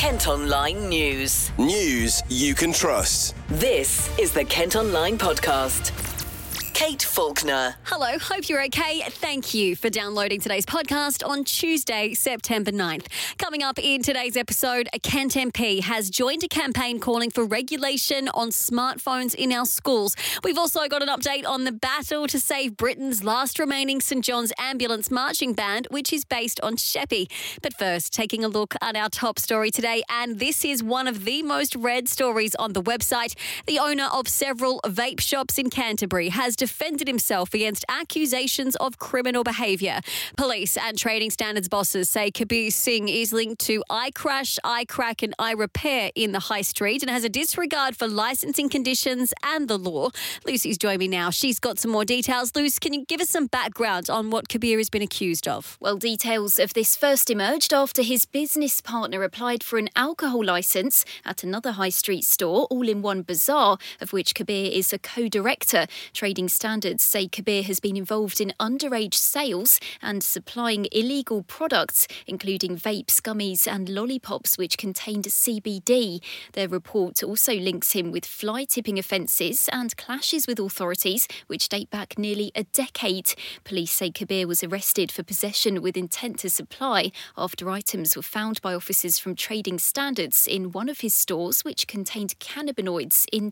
Kent Online News. News you can trust. This is the Kent Online Podcast. Kate Faulkner. Hello, hope you're okay. Thank you for downloading today's podcast on Tuesday, September 9th. Coming up in today's episode, a Kent MP has joined a campaign calling for regulation on smartphones in our schools. We've also got an update on the battle to save Britain's last remaining St John's Ambulance Marching Band, which is based on Sheppey. But first, taking a look at our top story today, and this is one of the most read stories on the website. The owner of several vape shops in Canterbury has defended himself against accusations of criminal behaviour. Police and trading standards bosses say Kabir Singh is linked to iCrash, iCrack and iRepair in the high street and has a disregard for licensing conditions and the law. Lucy's joined me now. She's got some more details. Lucy, can you give us some background on what Kabir has been accused of? Well, details of this first emerged after his business partner applied for an alcohol licence at another high street store, all-in-one bazaar, of which Kabir is a co-director. Trading standards say Kabir has been involved in underage sales and supplying illegal products, including vapes, gummies and lollipops which contained CBD. Their report also links him with fly tipping offences and clashes with authorities which date back nearly a decade. Police say Kabir was arrested for possession with intent to supply after items were found by officers from Trading Standards in one of his stores which contained cannabinoids in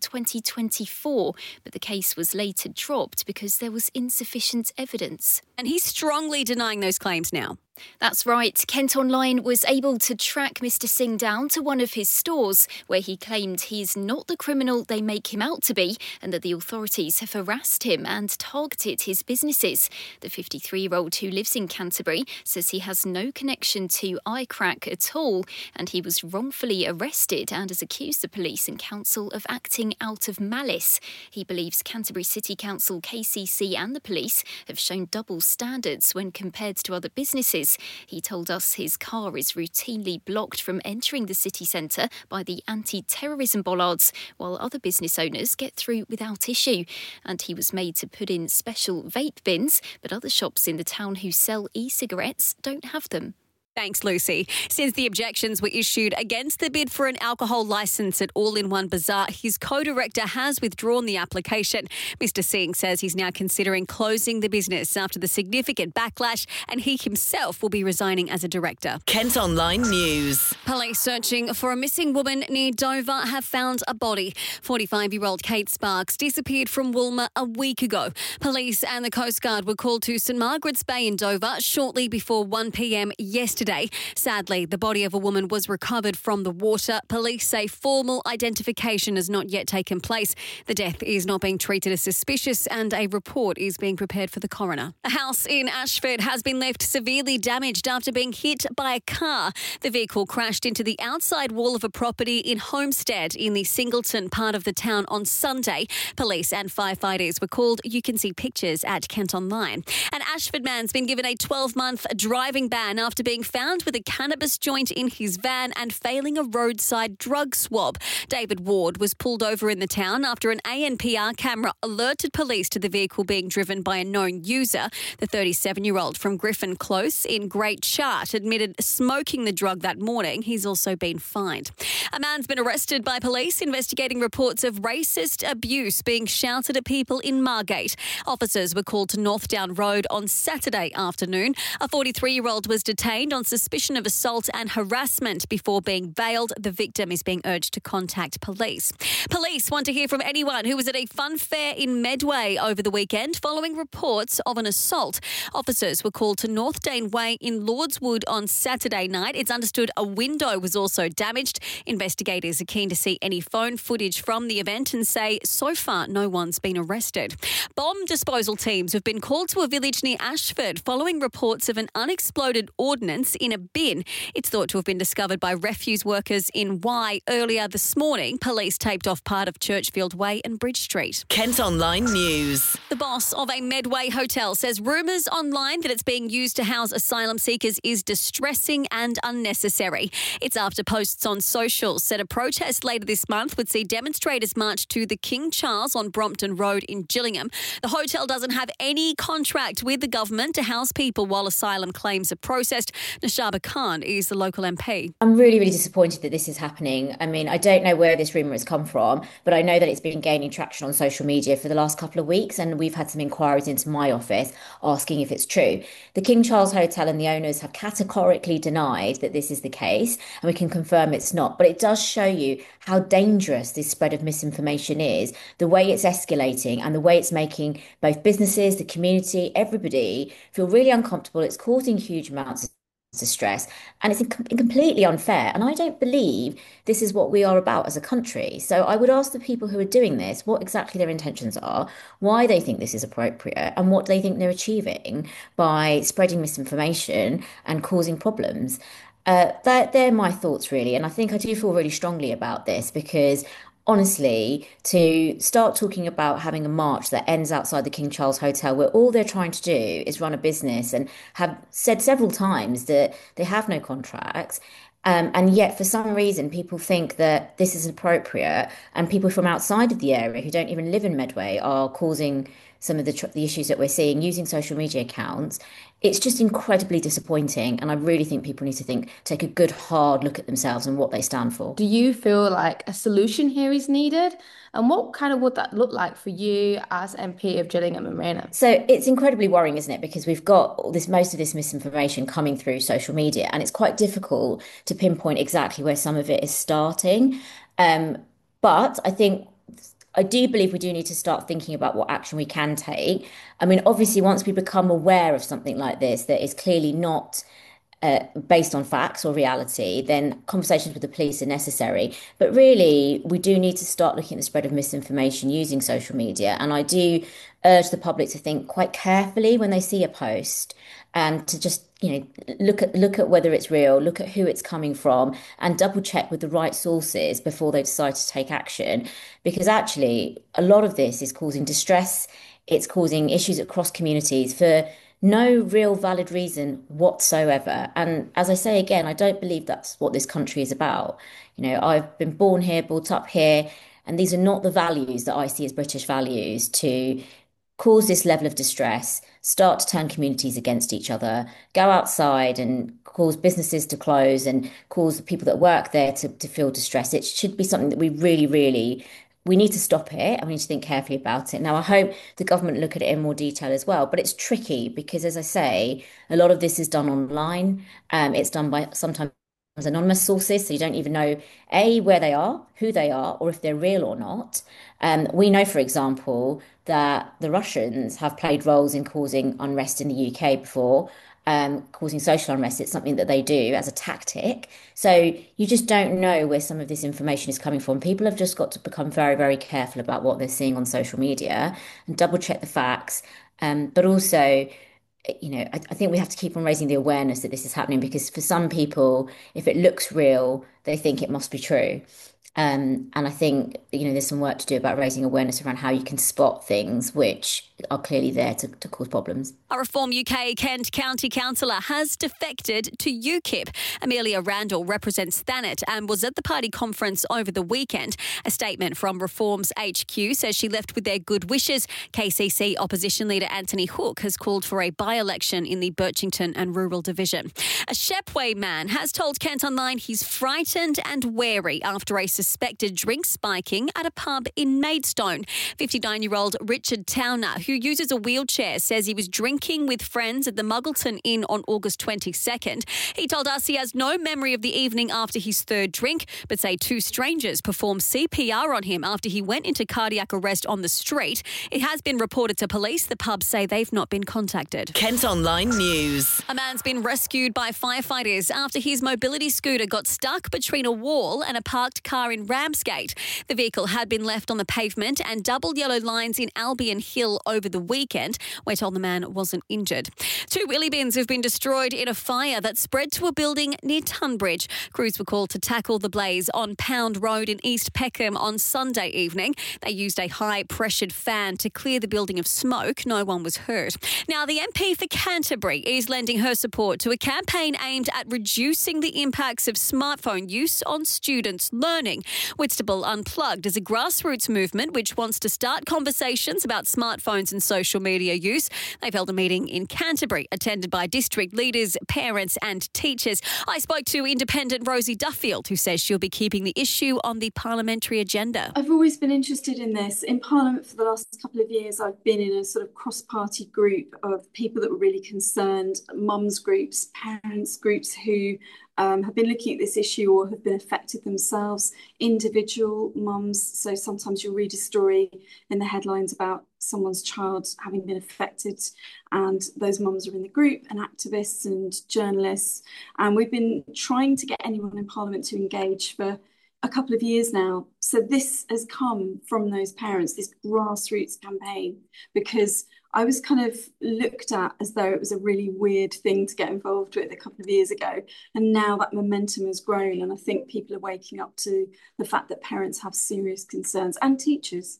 2024, but the case was later dropped because there was insufficient evidence. And he's strongly denying those claims now. That's right. Kent Online was able to track Mr Singh down to one of his stores where he claimed he's not the criminal they make him out to be and that the authorities have harassed him and targeted his businesses. The 53-year-old who lives in Canterbury says he has no connection to iCrack at all and he was wrongfully arrested and has accused the police and council of acting out of malice. He believes Canterbury City Council, KCC and the police have shown double standards when compared to other businesses. He told us his car is routinely blocked from entering the city centre by the anti-terrorism bollards, while other business owners get through without issue. And he was made to put in special vape bins, but other shops in the town who sell e-cigarettes don't have them. Thanks, Lucy. Since the objections were issued against the bid for an alcohol licence at All-in-One Bazaar, his co-director has withdrawn the application. Mr Singh says he's now considering closing the business after the significant backlash and he himself will be resigning as a director. Kent Online News. Police searching for a missing woman near Dover have found a body. 45-year-old Kate Sparks disappeared from Woolmer a week ago. Police and the Coast Guard were called to St Margaret's Bay in Dover shortly before 1 p.m. yesterday. Sadly, the body of a woman was recovered from the water. Police say formal identification has not yet taken place. The death is not being treated as suspicious and a report is being prepared for the coroner. A house in Ashford has been left severely damaged after being hit by a car. The vehicle crashed into the outside wall of a property in Homestead in the Singleton part of the town on Sunday. Police and firefighters were called. You can see pictures at Kent Online. An Ashford man's been given a 12-month driving ban after being found with a cannabis joint in his van and failing a roadside drug swab. David Ward was pulled over in the town after an ANPR camera alerted police to the vehicle being driven by a known user. The 37-year-old from Griffin Close in Great Chart admitted smoking the drug that morning. He's also been fined. A man's been arrested by police investigating reports of racist abuse being shouted at people in Margate. Officers were called to Northdown Road on Saturday afternoon. A 43-year-old was detained on suspicion of assault and harassment before being bailed. The victim is being urged to contact police. Police want to hear from anyone who was at a fun fair in Medway over the weekend following reports of an assault. Officers were called to North Dane Way in Lordswood on Saturday night. It's understood a window was also damaged. Investigators are keen to see any phone footage from the event and say so far no one's been arrested. Bomb disposal teams have been called to a village near Ashford following reports of an unexploded ordnance in a bin. It's thought to have been discovered by refuse workers in Wye earlier this morning. Police taped off part of Churchfield Way and Bridge Street. Kent Online News. The boss of a Medway hotel says rumours online that it's being used to house asylum seekers is distressing and unnecessary. It's after posts on socials said a protest later this month would see demonstrators march to the King Charles on Brompton Road in Gillingham. The hotel doesn't have any contract with the government to house people while asylum claims are processed. Nashaba Khan is the local MP. I'm really, really disappointed that this is happening. I mean, I don't know where this rumour has come from, but I know that it's been gaining traction on social media for the last couple of weeks, and we've had some inquiries into my office asking if it's true. The King Charles Hotel and the owners have categorically denied that this is the case, and we can confirm it's not. But it does show you how dangerous this spread of misinformation is, the way it's escalating and the way it's making both businesses, the community, everybody feel really uncomfortable. It's causing huge amounts of stress, and it's completely unfair. And I don't believe this is what we are about as a country. So I would ask the people who are doing this what exactly their intentions are, why they think this is appropriate, and what they think they're achieving by spreading misinformation and causing problems. They're my thoughts, really. And I think I do feel really strongly about this because honestly, to start talking about having a march that ends outside the King Charles Hotel, where all they're trying to do is run a business and have said several times that they have no contracts. And yet, for some reason, people think that this is appropriate, and people from outside of the area who don't even live in Medway are causing some of the issues that we're seeing using social media accounts. It's just incredibly disappointing, and I really think people need to take a good hard look at themselves and what they stand for. Do you feel like a solution here is needed? And what kind of would that look like for you as MP of Gillingham and Raynham? So it's incredibly worrying, isn't it? Because we've got most of this misinformation coming through social media, and it's quite difficult to pinpoint exactly where some of it is starting. But I do believe we do need to start thinking about what action we can take. I mean, obviously, once we become aware of something like this that is clearly not based on facts or reality, then conversations with the police are necessary. But really, we do need to start looking at the spread of misinformation using social media. And I do urge the public to think quite carefully when they see a post, and to just, look at whether it's real, look at who it's coming from, and double check with the right sources before they decide to take action. Because actually, a lot of this is causing distress. It's causing issues across communities for no real valid reason whatsoever. And as I say again, I don't believe that's what this country is about. I've been born here, brought up here, and these are not the values that I see as British values, to cause this level of distress, start to turn communities against each other, go outside and cause businesses to close and cause the people that work there to feel distressed. It should be something that we really we need to stop it, and we need to think carefully about it. Now, I hope the government look at it in more detail as well, but it's tricky because, as I say, a lot of this is done online. It's done by sometimes anonymous sources, so you don't even know, A, where they are, who they are, or if they're real or not. We know, for example, that the Russians have played roles in causing unrest in the UK before, causing social unrest. It's something that they do as a tactic. So you just don't know where some of this information is coming from. People have just got to become very, very careful about what they're seeing on social media and double check the facts. But also, I think we have to keep on raising the awareness that this is happening, because for some people, if it looks real, they think it must be true. And I think, there's some work to do about raising awareness around how you can spot things which are clearly there to cause problems. A Reform UK Kent County councillor has defected to UKIP. Amelia Randall represents Thanet and was at the party conference over the weekend. A statement from Reform's HQ says she left with their good wishes. KCC opposition leader Anthony Hook has called for a by-election in the Birchington and Rural Division. A Shepway man has told Kent Online he's frightened and wary after a suspected drink spiking at a pub in Maidstone. 59-year-old Richard Towner, who uses a wheelchair, says he was drinking with friends at the Muggleton Inn on August 22nd. He told us he has no memory of the evening after his third drink, but say two strangers performed CPR on him after he went into cardiac arrest on the street. It has been reported to police. The pub say they've not been contacted. Kent Online News. A man's been rescued by firefighters after his mobility scooter got stuck between a wall and a parked car in Ramsgate. The vehicle had been left on the pavement, and double yellow lines in Albion Hill over over the weekend. We're told the man wasn't injured. 2 wheelie bins have been destroyed in a fire that spread to a building near Tunbridge. Crews were called to tackle the blaze on Pound Road in East Peckham on Sunday evening. They used a high-pressured fan to clear the building of smoke. No one was hurt. Now, the MP for Canterbury is lending her support to a campaign aimed at reducing the impacts of smartphone use on students' learning. Whitstable Unplugged is a grassroots movement which wants to start conversations about smartphones and social media use. They've held a meeting in Canterbury, attended by district leaders, parents and teachers. I spoke to independent Rosie Duffield, who says she'll be keeping the issue on the parliamentary agenda. I've always been interested in this. In Parliament for the last couple of years, I've been in a sort of cross-party group of people that were really concerned, mums groups, parents groups who have been looking at this issue or have been affected themselves, individual mums. So sometimes you'll read a story in the headlines about someone's child having been affected, and those mums are in the group, and activists and journalists. And we've been trying to get anyone in Parliament to engage for a couple of years now. So this has come from those parents, this grassroots campaign, because I was kind of looked at as though it was a really weird thing to get involved with a couple of years ago. And now that momentum has grown, and I think people are waking up to the fact that parents have serious concerns, and teachers.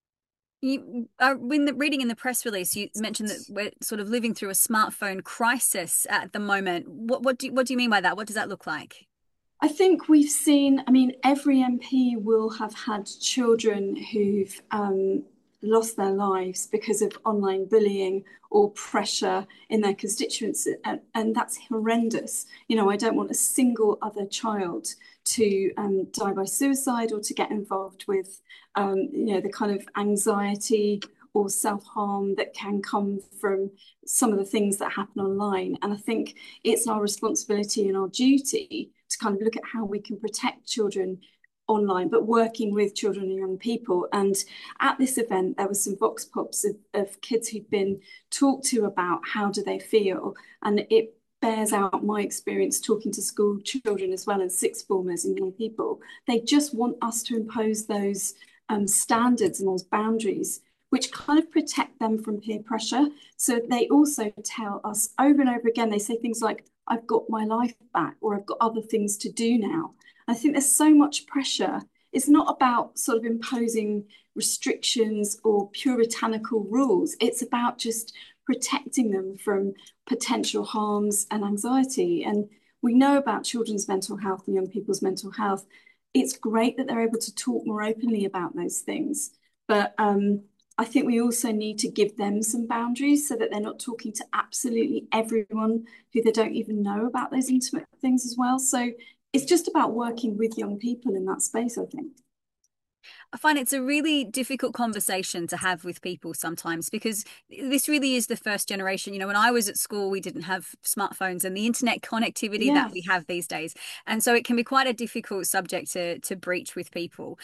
When reading in the press release, you mentioned that we're sort of living through a smartphone crisis at the moment. What do you mean by that? What does that look like? I think we've seen, every MP will have had children who've lost their lives because of online bullying or pressure in their constituents, and that's horrendous. I don't want a single other child to die by suicide or to get involved with the kind of anxiety or self-harm that can come from some of the things that happen online. And I think it's our responsibility and our duty to kind of look at how we can protect children online, but working with children and young people. And at this event, there were some vox pops of kids who'd been talked to about how do they feel. And it bears out my experience talking to school children as well, and sixth formers and young people. They just want us to impose those standards and those boundaries which kind of protect them from peer pressure. So they also tell us over and over again, they say things like, I've got my life back, or I've got other things to do now. I think there's so much pressure. It's not about sort of imposing restrictions or puritanical rules. It's about just protecting them from potential harms and anxiety. And we know about children's mental health and young people's mental health. It's great that they're able to talk more openly about those things. But I think we also need to give them some boundaries so that they're not talking to absolutely everyone who they don't even know about those intimate things as well. So it's just about working with young people in that space, I think. I find it's a really difficult conversation to have with people sometimes, because this really is the first generation. When I was at school, we didn't have smartphones and the internet connectivity that we have these days. And so it can be quite a difficult subject to breach with people.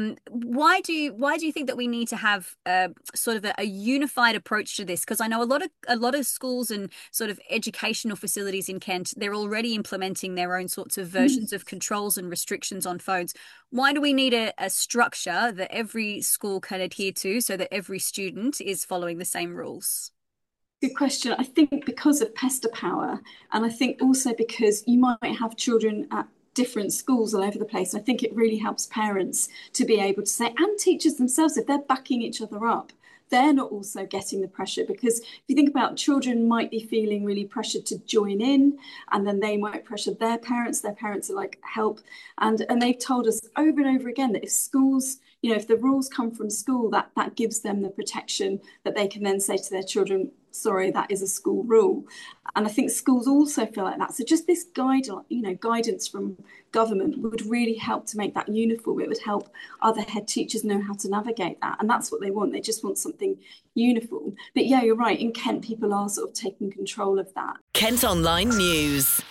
Why do you think that we need to have sort of a unified approach to this? Because I know a lot of schools and sort of educational facilities in Kent, they're already implementing their own sorts of versions of controls and restrictions on phones. Why do we need a structure that every school can adhere to so that every student is following the same rules? Good question. I think because of pester power, and I think also because you might have children at different schools all over the place. And I think it really helps parents to be able to say, and teachers themselves, if they're backing each other up, they're not also getting the pressure. Because if you think about, children might be feeling really pressured to join in, and then they might pressure their parents are like, help. And they've told us over and over again that if schools, if the rules come from school, that gives them the protection that they can then say to their children, sorry, that is a school rule. And I think schools also feel like that. So just this guidance from government would really help to make that uniform. It would help other head teachers know how to navigate that. And that's what they want. They just want something uniform. But yeah, you're right. In Kent, people are sort of taking control of that. Kent Online News.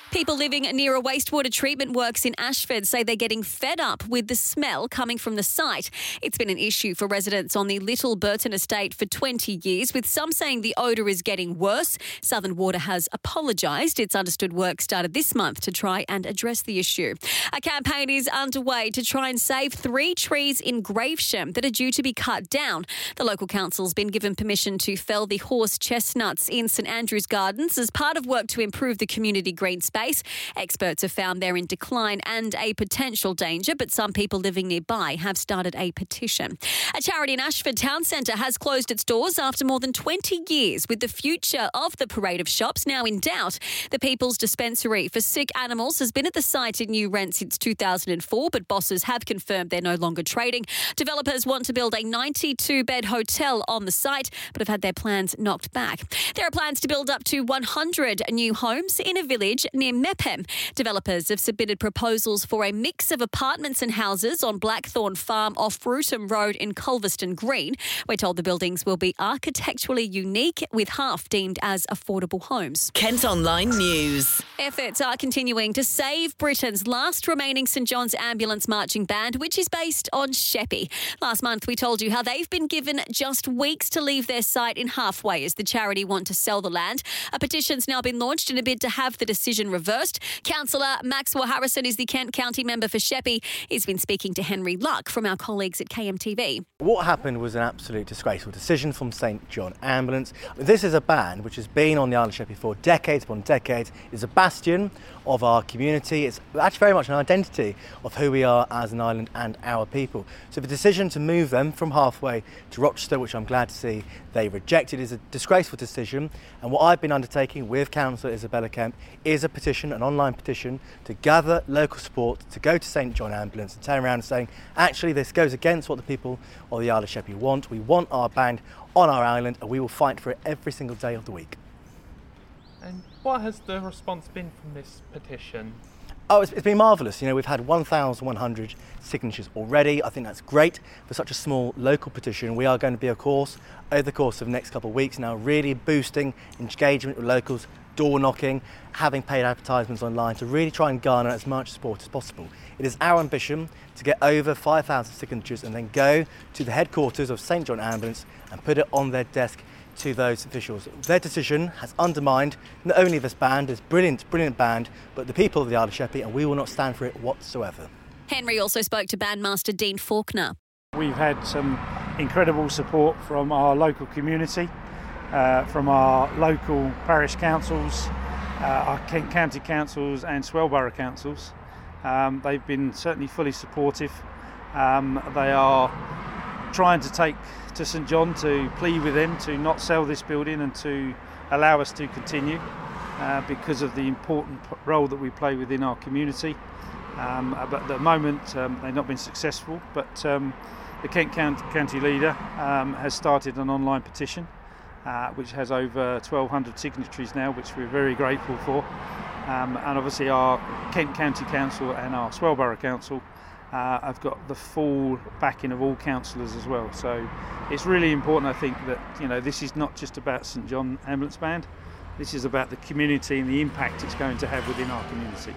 People living near a wastewater treatment works in Ashford say they're getting fed up with the smell coming from the site. It's been an issue for residents on the Little Burton estate for 20 years, with some saying the odour is getting worse. Southern Water has apologised. It's understood work started this month to try and address the issue. A campaign is underway to try and save 3 trees in Gravesham that are due to be cut down. The local council's been given permission to fell the horse chestnuts in St Andrew's Gardens as part of work to improve the community green space. Experts have found they're in decline and a potential danger, but some people living nearby have started a petition. A charity in Ashford Town Centre has closed its doors after more than 20 years, with the future of the parade of shops now in doubt. The People's Dispensary for Sick Animals has been at the site in New Rent since 2004, but bosses have confirmed they're no longer trading. Developers want to build a 92-bed hotel on the site, but have had their plans knocked back. There are plans to build up to 100 new homes in a village near Mepham. Developers have submitted proposals for a mix of apartments and houses on Blackthorn Farm off Bruton Road in Culverston Green. We're told the buildings will be architecturally unique, with half deemed as affordable homes. Kent Online News. Efforts are continuing to save Britain's last remaining St John's Ambulance Marching Band, which is based on Sheppey. Last month we told you how they've been given just weeks to leave their site in Halfway as the charity want to sell the land. A petition's now been launched in a bid to have the decision reversed. Councillor Maxwell Harrison is the Kent County member for Sheppey. He's been speaking to Henry Luck from our colleagues at KMTV. What happened was an absolute disgraceful decision from St John Ambulance. This is a band which has been on the island of Sheppey for decades upon decades. It's a bastion of our community. It's actually very much an identity of who we are as an island and our people. So the decision to move them from Halfway to Rochester, which I'm glad to see they rejected, is a disgraceful decision. And what I've been undertaking with Councillor Isabella Kemp is a petition, an online petition, to gather local support to go to St John Ambulance and turn around and saying, actually, this goes against what the people of the Isle of Sheppey want. We want our band on our island, and we will fight for it every single day of the week. And what has the response been from this petition? Oh, it's been marvellous. You know, we've had 1,100 signatures already. I think that's great for such a small local petition. We are going to be, of course, over the course of the next couple of weeks now, really boosting engagement with locals, door knocking, having paid advertisements online to really try and garner as much support as possible. It is our ambition to get over 5,000 signatures and then go to the headquarters of St John Ambulance and put it on their desk to those officials. Their decision has undermined not only this band, this brilliant band, but the people of the Isle of Sheppey, and we will not stand for it whatsoever. Henry also spoke to bandmaster Dean Faulkner. We've had some incredible support from our local community, from our local parish councils, our Kent County councils and Swell Borough councils. They've been certainly fully supportive. They are trying to take to St John to plead with them to not sell this building and to allow us to continue because of the important role that we play within our community. But at the moment they've not been successful, but the Kent County leader has started an online petition which has over 1,200 signatories now, which we're very grateful for. And obviously our Kent County Council and our Swell Borough Council have got the full backing of all councillors as well. So it's really important, I think, that this is not just about St John Ambulance Band. This is about the community and the impact it's going to have within our community.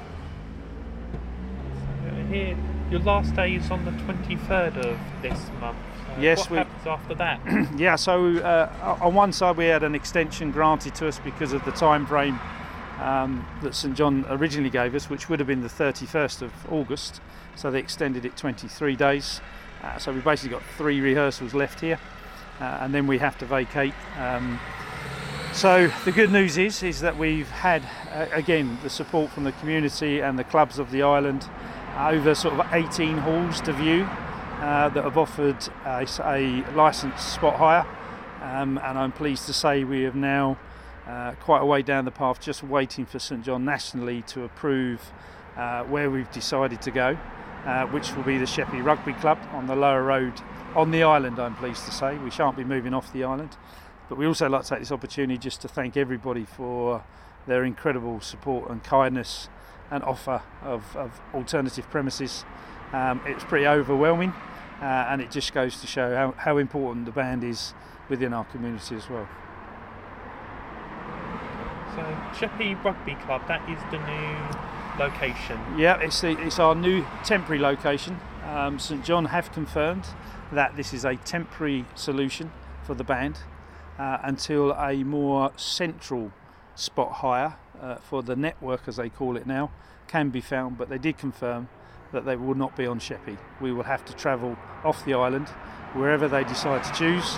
Here, your last day is on the 23rd of this month. Yes. What happens after that? Yeah, so on one side we had an extension granted to us because of the time frame that St John originally gave us, which would have been the 31st of August. So they extended it 23 days. So we basically got 3 rehearsals left here, and then we have to vacate. So the good news is that we've had, again, the support from the community and the clubs of the island, over sort of 18 halls to view that have offered a licensed spot hire. And I'm pleased to say we have now quite a way down the path, just waiting for St John nationally to approve where we've decided to go, which will be the Sheppey Rugby Club on the Lower Road on the island, I'm pleased to say. We shan't be moving off the island. But we also like to take this opportunity just to thank everybody for their incredible support and kindness and offer of alternative premises. It's pretty overwhelming, and it just goes to show how important the band is within our community as well. So So Sheppey Rugby Club, that is the new location. Yeah, it's our new temporary location. St John have confirmed that this is a temporary solution for the band until a more central spot hire for the network, as they call it now, can be found. But they did confirm that they will not be on Sheppey. We will have to travel off the island wherever they decide to choose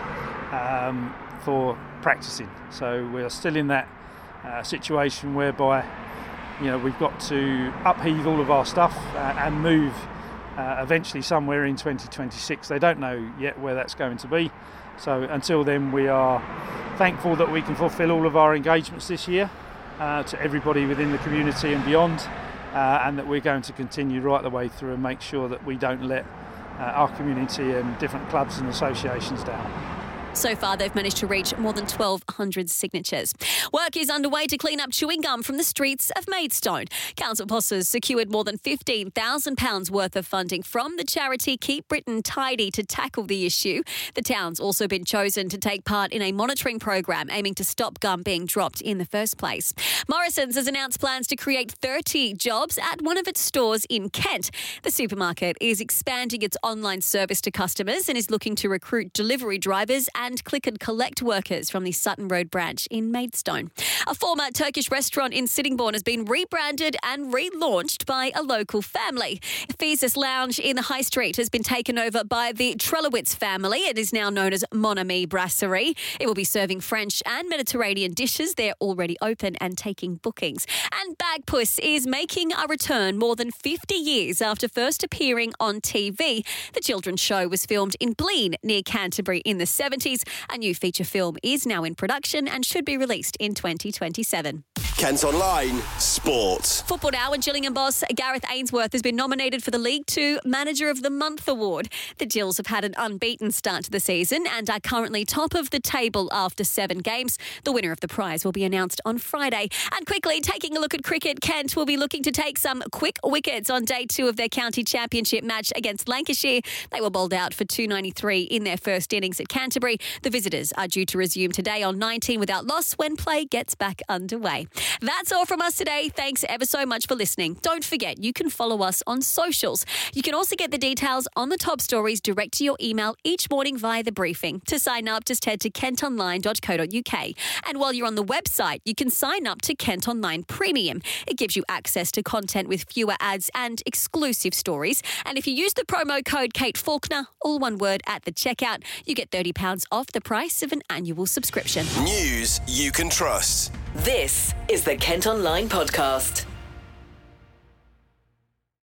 for practicing. So we're still in that situation whereby we've got to upheave all of our stuff and move eventually somewhere in 2026. They don't know yet where that's going to be. So until then, we are thankful that we can fulfil all of our engagements this year to everybody within the community and beyond, and that we're going to continue right the way through and make sure that we don't let our community and different clubs and associations down. So far, they've managed to reach more than 1,200 signatures. Work is underway to clean up chewing gum from the streets of Maidstone. Council bosses secured more than £15,000 worth of funding from the charity Keep Britain Tidy to tackle the issue. The town's also been chosen to take part in a monitoring program aiming to stop gum being dropped in the first place. Morrisons has announced plans to create 30 jobs at one of its stores in Kent. The supermarket is expanding its online service to customers and is looking to recruit delivery drivers and click and collect workers from the Sutton Road branch in Maidstone. A former Turkish restaurant in Sittingbourne has been rebranded and relaunched by a local family. Pheasant's Lounge in the High Street has been taken over by the Trelowitz family. It is now known as Mon Ami Brasserie. It will be serving French and Mediterranean dishes. They're already open and taking bookings. And Bagpuss is making a return more than 50 years after first appearing on TV. The children's show was filmed in Blean near Canterbury in the 70s. A new feature film is now in production and should be released in 2027. Kent Online Sport. Football Now and Gillingham boss Gareth Ainsworth has been nominated for the League 2 Manager of the Month award. The Gills have had an unbeaten start to the season and are currently top of the table after 7 games. The winner of the prize will be announced on Friday. And quickly, taking a look at cricket, Kent will be looking to take some quick wickets on day 2 of their county championship match against Lancashire. They were bowled out for 293 in their first innings at Canterbury. The visitors are due to resume today on 19 without loss when play gets back underway. That's all from us today. Thanks ever so much for listening. Don't forget, you can follow us on socials. You can also get the details on the top stories direct to your email each morning via the briefing. To sign up, just head to kentonline.co.uk. And while you're on the website, you can sign up to Kent Online Premium. It gives you access to content with fewer ads and exclusive stories. And if you use the promo code Kate Faulkner, all one word, at the checkout, you get £30 off the price of an annual subscription. News you can trust. This is the Kent Online Podcast.